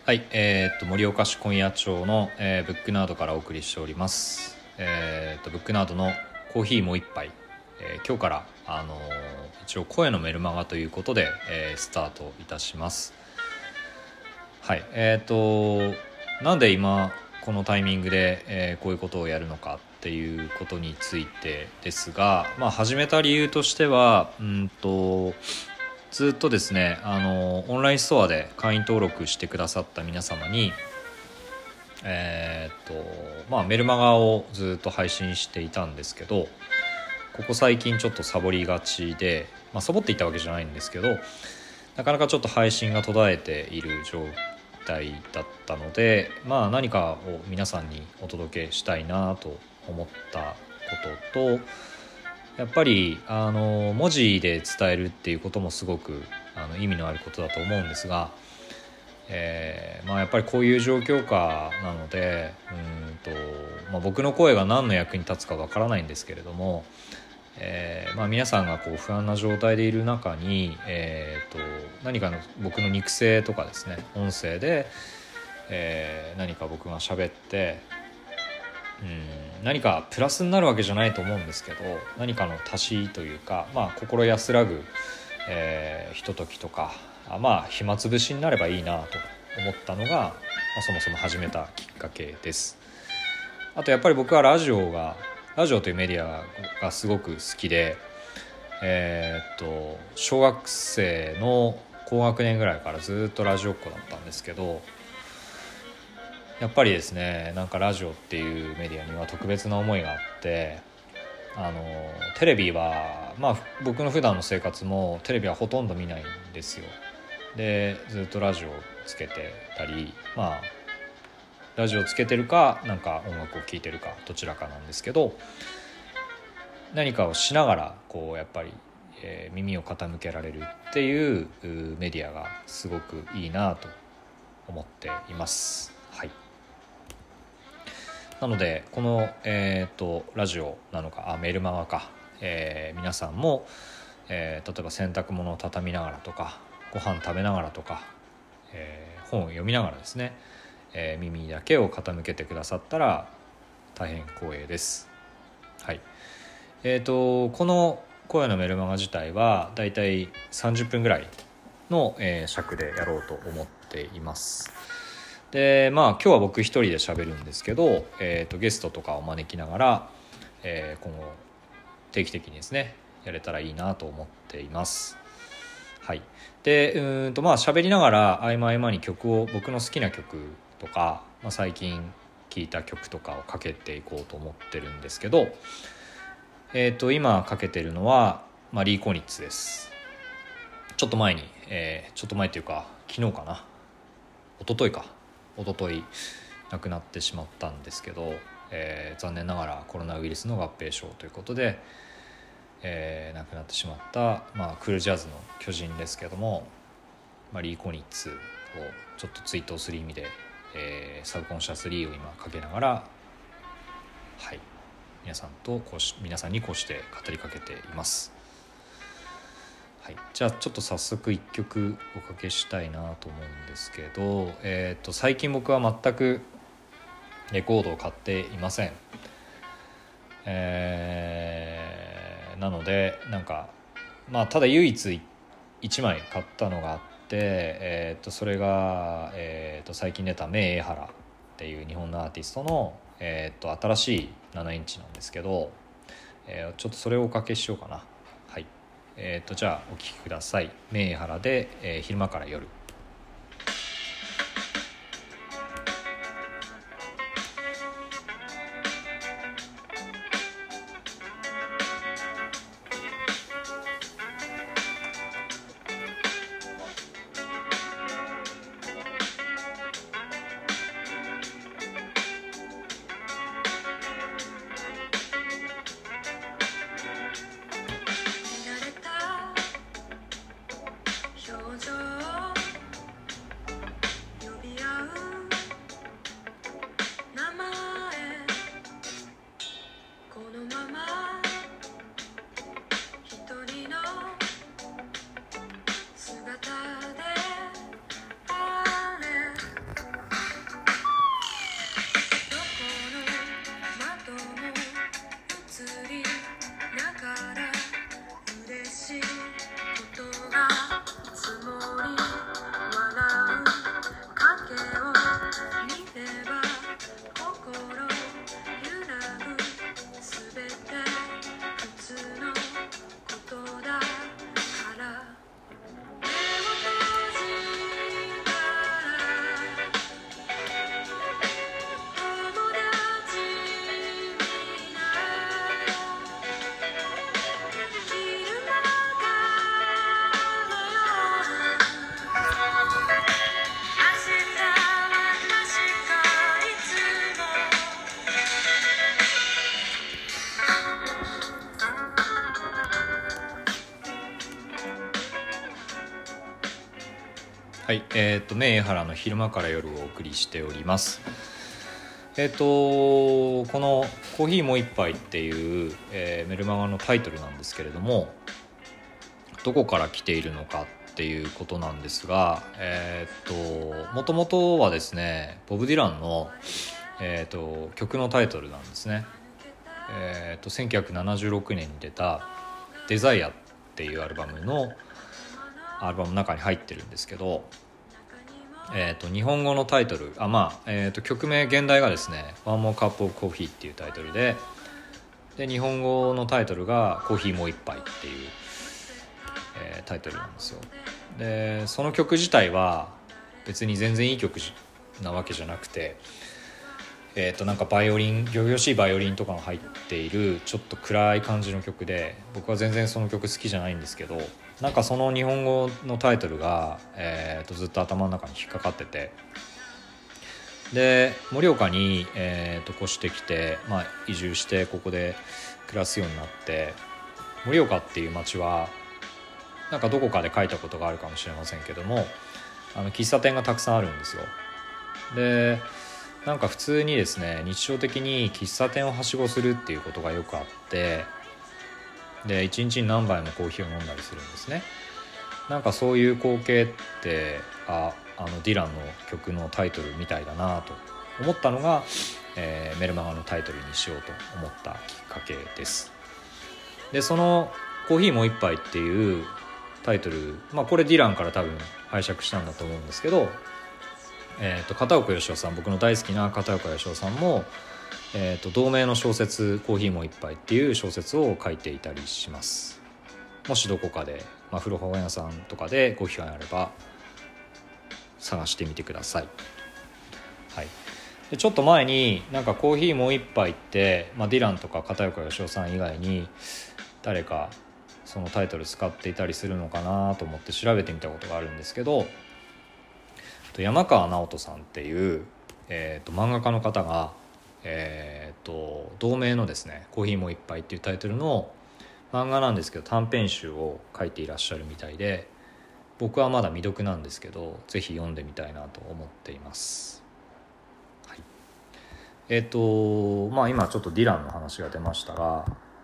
はい、盛岡市今夜町の、ブックナードからお送りしております。ブックナードのコーヒーもう一杯、今日から、一応声のメルマガということで、スタートいたします。はい、なんで今このタイミングで、こういうことをやるのかっていうことについてですが、始めた理由としてはずっとですねオンラインストアで会員登録してくださった皆様にメルマガをずっと配信していたんですけど、ここ最近ちょっとサボりがちで、サボっていたわけじゃないんですけど、なかなかちょっと配信が途絶えている状態だったので、何かを皆さんにお届けしたいなと思ったことと、やっぱり文字で伝えるっていうこともすごく意味のあることだと思うんですが、やっぱりこういう状況下なので僕の声が何の役に立つかわからないんですけれども、皆さんがこう不安な状態でいる中に、何かの僕の肉声とかですね、音声で、何か僕が喋って何かプラスになるわけじゃないと思うんですけど、何かの足しというか、心安らぐ、ひとときとか、暇つぶしになればいいなと思ったのが、そもそも始めたきっかけです。あとやっぱり僕はラジオというメディアがすごく好きで、小学生の高学年ぐらいからずっとラジオっ子だったんですけど、やっぱりですね、なんかラジオっていうメディアには特別な思いがあって、テレビは僕の普段の生活もテレビはほとんど見ないんですよ。でずっとラジオをつけてたり、ラジオをつけてるかなんか音楽を聴いてるかどちらかなんですけど、何かをしながらこうやっぱり、耳を傾けられるっていうメディアがすごくいいなと思っています。はい。なのでこの、ラジオなのかメルマガか、皆さんも、例えば洗濯物を畳みながらとかご飯食べながらとか、本を読みながらですね、耳だけを傾けてくださったら大変光栄です。はい。この声のメルマガ自体はだいたい30分ぐらいの、尺でやろうと思っています。で今日は僕一人で喋るんですけど、ゲストとかを招きながら、今後定期的にですねやれたらいいなと思っています。はい。で喋りながら合間合間に僕の好きな曲とか、最近聴いた曲とかをかけていこうと思ってるんですけど、今かけてるのは、リー・コニッツです。ちょっと前というか昨日かな、一昨日亡くなってしまったんですけど、残念ながらコロナウイルスの合併症ということで、亡くなってしまった、クールジャズの巨人ですけども、リー・コニッツをちょっと追悼する意味で、サブコンシャスリーを今かけながら、はい、皆さんにこうして語りかけています。はい、じゃあちょっと早速1曲おかけしたいなと思うんですけど、最近僕は全くレコードを買っていません。なのでただ唯一1枚買ったのがあって、それが、最近出たメイエハラっていう日本のアーティストの、新しい7インチなんですけど、ちょっとそれをおかけしようかな。はい。じゃあお聴きください。メイエハラで、昼間から夜。 りながら嬉しいことが積もり笑う影を見れば心揺らぐすべて普通のことだから目を閉じたら友達みんな昼間がのよう明日は確かいつもはい、メイハラの昼間から夜をお送りしております。このコーヒーもう一杯っていう、メルマガのタイトルなんですけれども、どこから来ているのかっていうことなんですが、もともとはですね、ボブ・ディランの、曲のタイトルなんですね。1976年に出たデザイアっていうアルバムの中に入ってるんですけど、日本語のタイトル曲名現代がですね One More Cup of Coffee っていうタイトルで、日本語のタイトルがコーヒーもう一杯っていう、タイトルなんですよ。でその曲自体は別に全然いい曲なわけじゃなくて、なんかバイオリン、仰々しいバイオリンとかが入っているちょっと暗い感じの曲で、僕は全然その曲好きじゃないんですけど、なんかその日本語のタイトルが、ずっと頭の中に引っかかってて、で盛岡に、越してきて、移住してここで暮らすようになって、盛岡っていう町はなんかどこかで書いたことがあるかもしれませんけども、喫茶店がたくさんあるんですよ。でなんか普通にですね、日常的に喫茶店をはしごするっていうことがよくあって、で一日に何杯もコーヒーを飲んだりするんですね。なんかそういう光景ってディランの曲のタイトルみたいだなと思ったのが、メルマガのタイトルにしようと思ったきっかけです。でそのコーヒーもう一杯っていうタイトル、これディランから多分拝借したんだと思うんですけど、片岡義雄さん、僕の大好きな片岡義雄さんも、同名の小説コーヒーもう一杯っていう小説を書いていたりします。もしどこかで、古本屋さんとかでご機会あれば探してみてください。はい、でちょっと前になんかコーヒーもう一杯って、ディランとか片岡義雄さん以外に誰かそのタイトル使っていたりするのかなと思って調べてみたことがあるんですけど、山川直人さんっていう、漫画家の方が、同名のですねコーヒーもう一杯っていうタイトルの漫画なんですけど、短編集を書いていらっしゃるみたいで、僕はまだ未読なんですけどぜひ読んでみたいなと思っています。はい、今ちょっとディランの話が出ましたが、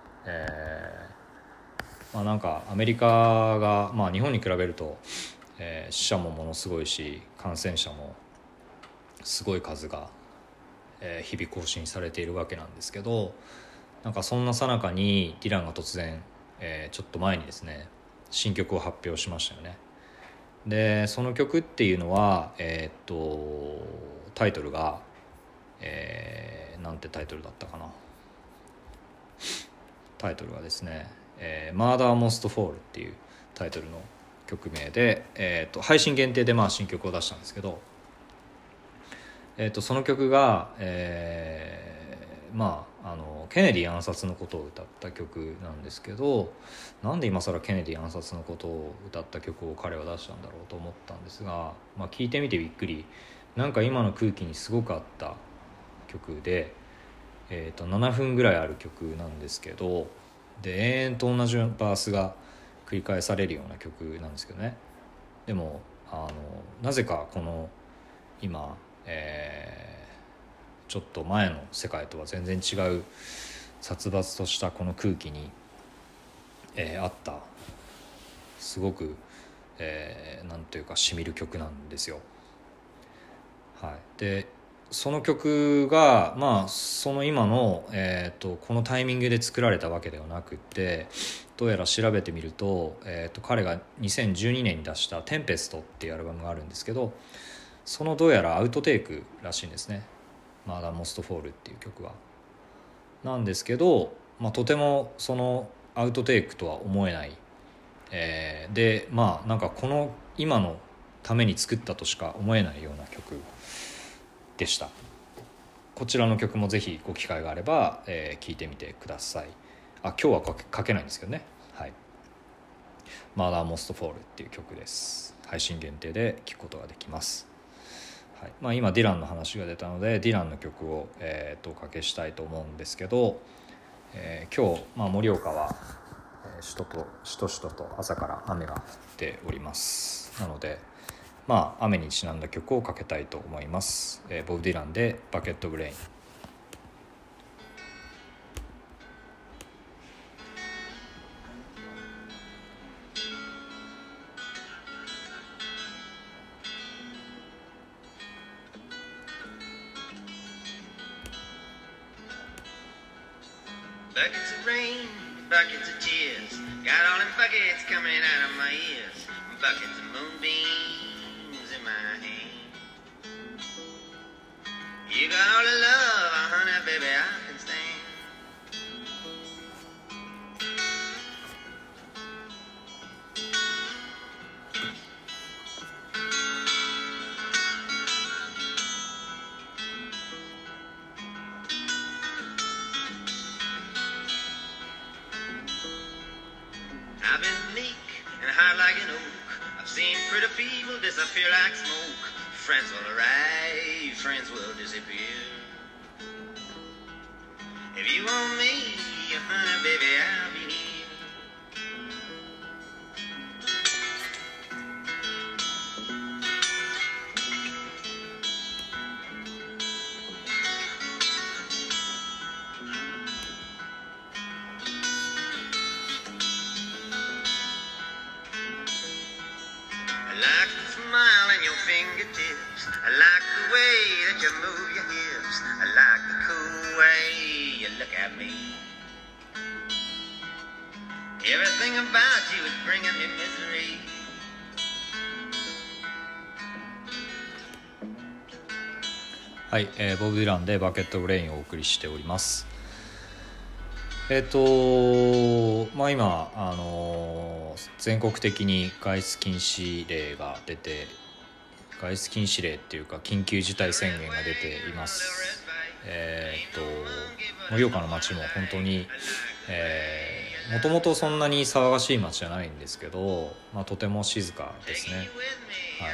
なんかアメリカが、日本に比べると、死者もものすごいし、感染者もすごい数が、日々更新されているわけなんですけど、なんかそんな最中にディランが突然、ちょっと前にですね新曲を発表しましたよね。でその曲っていうのは、タイトルが、なんてタイトルだったかな。タイトルはですね、Murder Most Fall っていうタイトルの曲名で、配信限定で新曲を出したんですけど、その曲が、ケネディ暗殺のことを歌った曲なんですけど、なんで今更ケネディ暗殺のことを歌った曲を彼は出したんだろうと思ったんですが、聞いてみてびっくり、なんか今の空気にすごく合った曲で、7分ぐらいある曲なんですけど、で永遠と同じバースが繰り返されるような曲なんですけどね。でもなぜかこの今、ちょっと前の世界とは全然違う殺伐としたこの空気に、あったすごく、なんというかしみる曲なんですよ。はい、でその曲がその今の、このタイミングで作られたわけではなくって、どうやら調べてみると、彼が2012年に出した「テンペスト」っていうアルバムがあるんですけど、そのどうやらアウトテイクらしいんですね。マーダー・モスト・フォールっていう曲はなんですけど、とてもそのアウトテイクとは思えない、でなんかこの今のために作ったとしか思えないような曲でした。こちらの曲もぜひご機会があれば、聴いてみてください。今日はかけないんですけどね。はい、マーダー・モスト・フォールっていう曲です。配信限定で聴くことができます。はい、今ディランの話が出たのでディランの曲を、おかけしたいと思うんですけど、今日、盛岡はしとしとと朝から雨が降っております。なので雨にちなんだ曲をかけたいと思います。ボブ・ディランでバケット・オブ・レイン。 Buckets of rain, buckets of tears, got all them buckets coming out of my ears. Buckets of moonbeams in my hand. You got all the love, honey, baby, I can stand. I've been meek and hard like an oak. I've seen pretty people disappear like smoke. Friends will arrive, friends will disappear. If you want me, honey, baby, I'll be here. I like the smile in your fingertips. I like the way that you move your hips. I like the cool way you look at me. Everything about you is bringing me misery. はい、ボブ・ディランでバケット・オブ・レインをお送りしております。今、全国的に外出禁止令が出て、外出禁止令っていうか緊急事態宣言が出ています。盛岡の街も本当にもともとそんなに騒がしい街じゃないんですけど、とても静かですね。はい、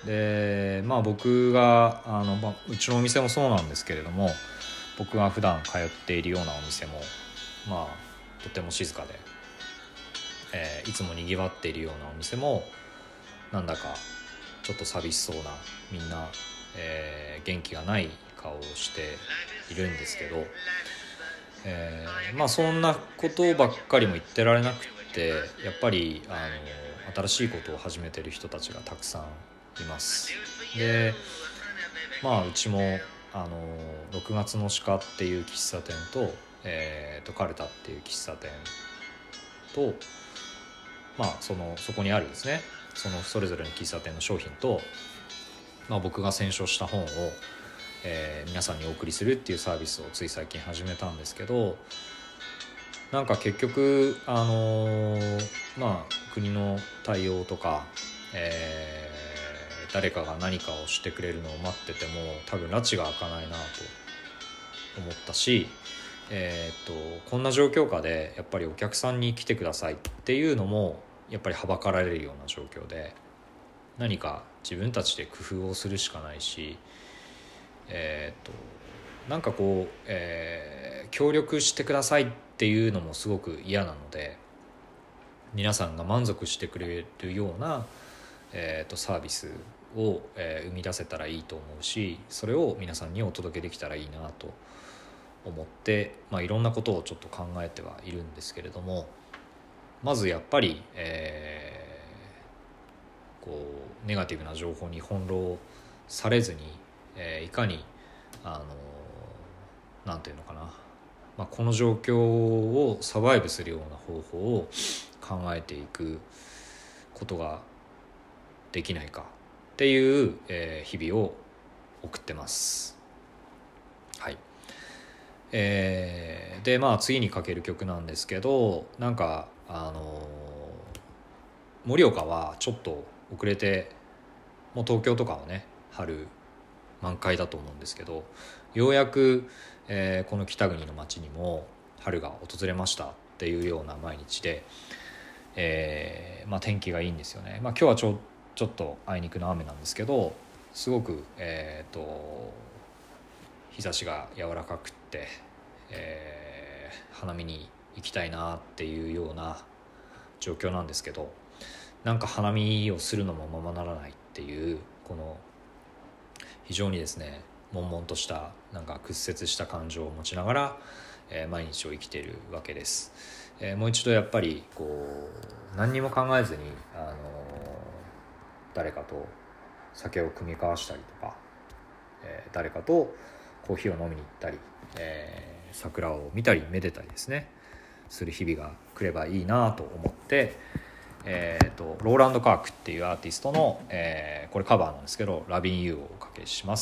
で僕がうちのお店もそうなんですけれども、僕が普段通っているようなお店もとても静かで、いつもにぎわっているようなお店もなんだかちょっと寂しそうな、みんな、元気がない顔をしているんですけど、そんなことばっかりも言ってられなくて、やっぱり新しいことを始めている人たちがたくさんいます。でうちも6月の鹿っていう喫茶店と、カルタっていう喫茶店と、そこにあるですね、それぞれの喫茶店の商品と、僕が選書した本を、皆さんにお送りするっていうサービスをつい最近始めたんですけど、なんか結局国の対応とか、誰かが何かをしてくれるのを待ってても多分拉致が開かないなと思ったし、こんな状況下でやっぱりお客さんに来てくださいっていうのもやっぱりはばかられるような状況で、何か自分たちで工夫をするしかないし、なんかこう、協力してくださいっていうのもすごく嫌なので、皆さんが満足してくれるような、サービスを、生み出せたらいいと思うし、それを皆さんにお届けできたらいいなと思って、いろんなことをちょっと考えてはいるんですけれども、まずやっぱり、こうネガティブな情報に翻弄されずに、 いかになんていうのかな、この状況をサバイブするような方法を考えていくことができないかっていう、日々を送ってます。はい。で次にかける曲なんですけど、なんか盛岡はちょっと遅れて、もう東京とかはね春満開だと思うんですけど、ようやく、この北国の町にも春が訪れましたっていうような毎日で、天気がいいんですよね。今日はちょっとあいにくの雨なんですけど、すごく、日差しが柔らかくって、花見に行きたいなっていうような状況なんですけど、なんか花見をするのもままならないっていう、この非常にですね悶々としたなんか屈折した感情を持ちながら、毎日を生きているわけです。もう一度やっぱりこう何にも考えずに誰かと酒を酌み交わしたりとか、誰かとコーヒーを飲みに行ったり、桜を見たりめでたりですねする日々が来ればいいなと思って、ローランド・カークっていうアーティストの、これカバーなんですけど、ラビン・ユーをおかけします。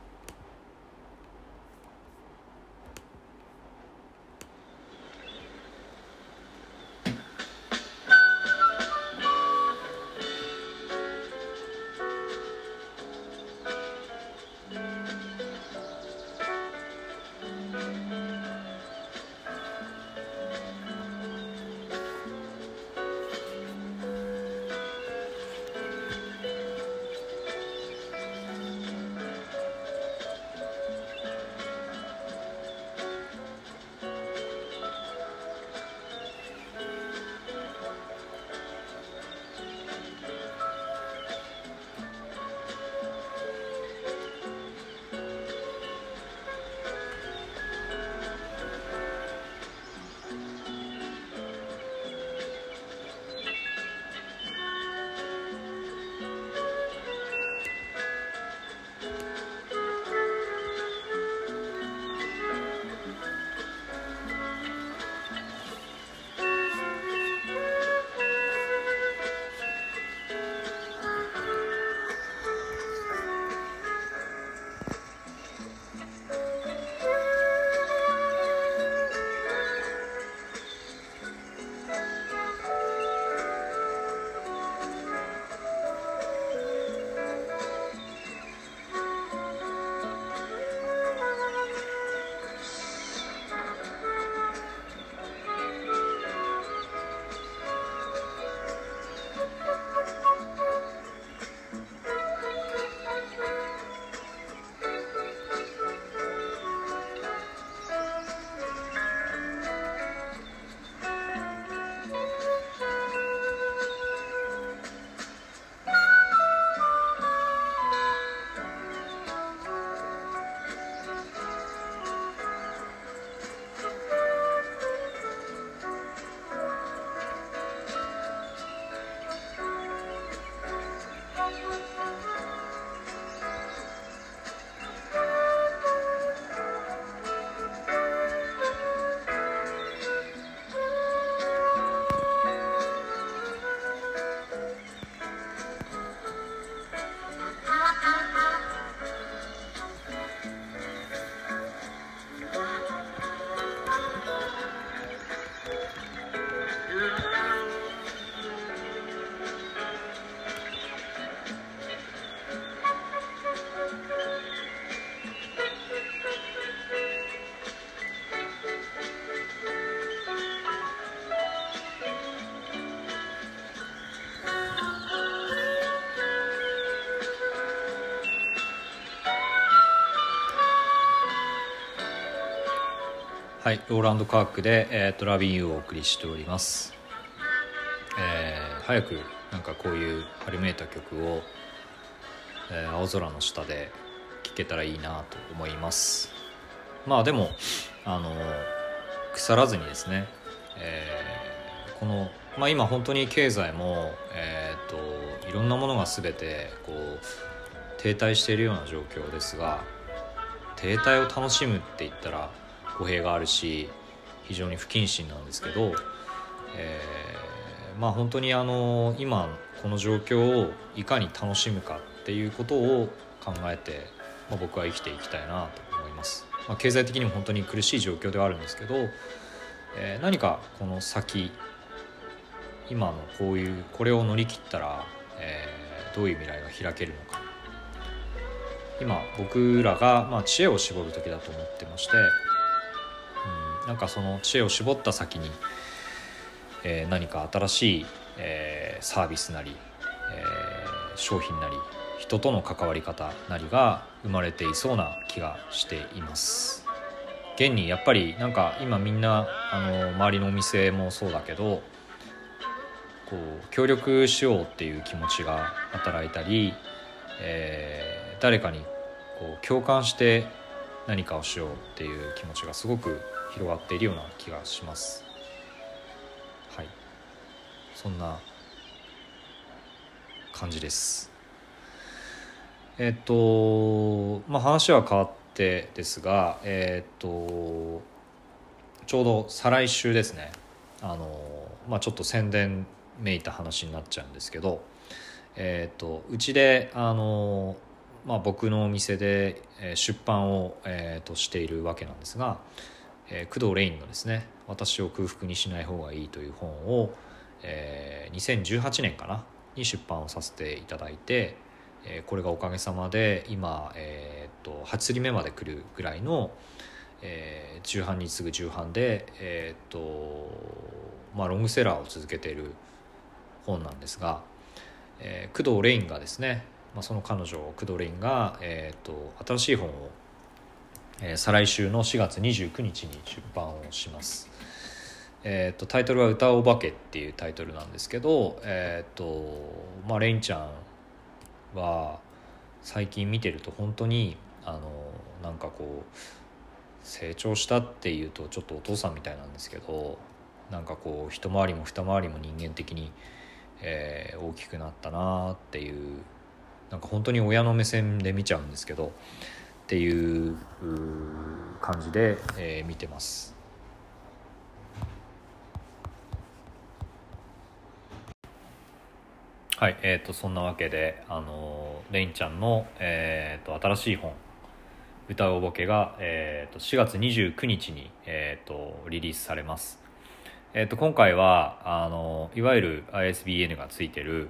はい、ローランド・カークで、ラビン・ユーをお送りしております。早くなんかこういう春めいた曲を、青空の下で聴けたらいいなと思います。でも腐らずにですね、この、今本当に経済も、いろんなものが全てこう停滞しているような状況ですが、停滞を楽しむって言ったら語弊があるし非常に不謹慎なんですけど、本当に今この状況をいかに楽しむかっていうことを考えて、僕は生きていきたいなと思います。経済的にも本当に苦しい状況ではあるんですけど、何かこの先今のこれを乗り切ったら、どういう未来が開けるのか、今僕らが、知恵を絞る時だと思ってまして、なんかその知恵を絞った先に、何か新しい、サービスなり、商品なり人との関わり方なりが生まれていそうな気がしています。現にやっぱりなんか今みんな周りのお店もそうだけど、こう協力しようっていう気持ちが働いたり、誰かにこう共感して何かをしようっていう気持ちがすごく広がっているような気がします。はい、そんな感じです。話は変わってですが、ちょうど再来週ですね、ちょっと宣伝めいた話になっちゃうんですけど、うちで僕のお店で出版を、しているわけなんですが、工藤レインのですね、私を空腹にしない方がいいという本を、2018年かなに出版をさせていただいて、これがおかげさまで今、8釣り目まで来るぐらいの、重版に次ぐ重版で、ロングセラーを続けている本なんですが、工藤レインがですね、その彼女工藤レインが、新しい本を、再来週の4月29日に出版をします。タイトルは歌おばけっていうタイトルなんですけど、レインちゃんは最近見てると本当になんかこう成長したっていうとちょっとお父さんみたいなんですけど、なんかこう一回りも二回りも人間的に、大きくなったなっていう、なんか本当に親の目線で見ちゃうんですけどっていう感じで、見てます。はい、そんなわけでレインちゃんの、新しい本歌うおぼけが、4月29日に、リリースされます。今回はいわゆる ISBN がついてる、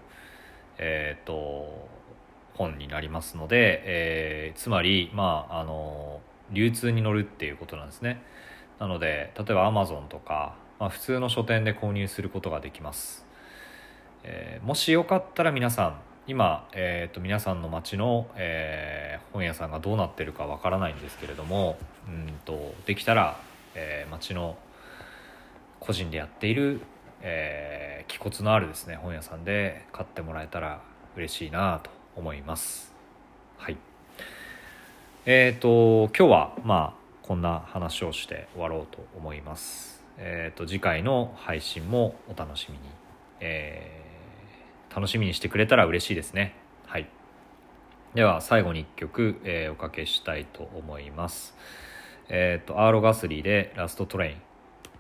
本になりますので、つまり、流通に乗るっていうことなんですね。なので例えば Amazon とか、普通の書店で購入することができます。もしよかったら皆さん今、皆さんの町の、本屋さんがどうなってるかわからないんですけれども、できたら、町の個人でやっている、気骨のあるですね本屋さんで買ってもらえたら嬉しいなと思います。はい。今日はこんな話をして終わろうと思います。次回の配信もお楽しみに、楽しみにしてくれたら嬉しいですね。はい。では最後に1曲、おかけしたいと思います。アーロ・ガスリーでラストトレイン。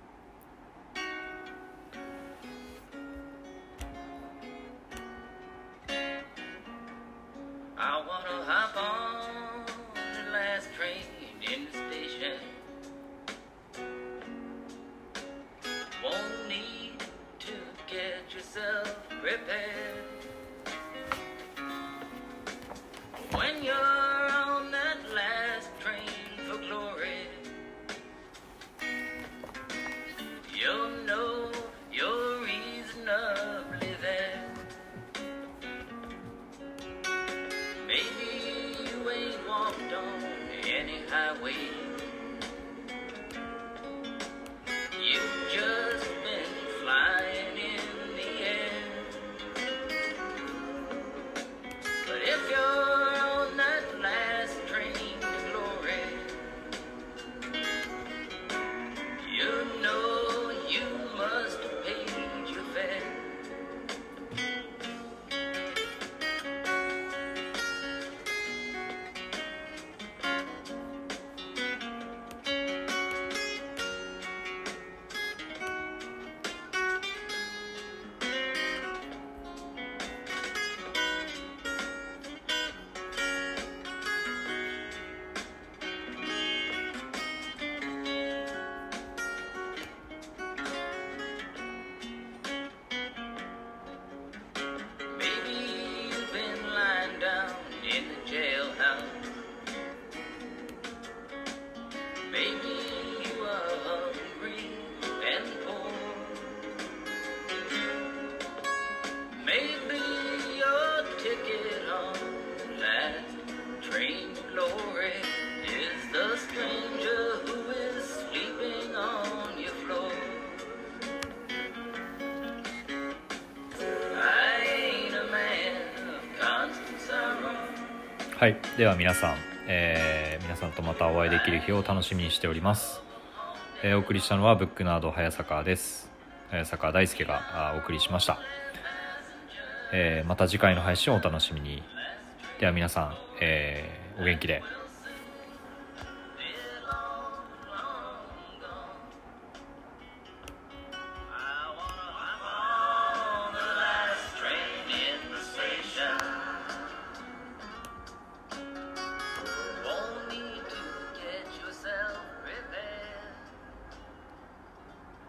When you're on that last train for glory, you'll know your reason of living. Maybe you ain't walked on any highway. You've just been flying in the air. はい、では皆さん、皆さんとまたお会いできる日を楽しみにしております。お送りしたのはブックナード早坂です。早坂大輔がお送りしました。また次回の配信をお楽しみに。では皆さん、お元気で。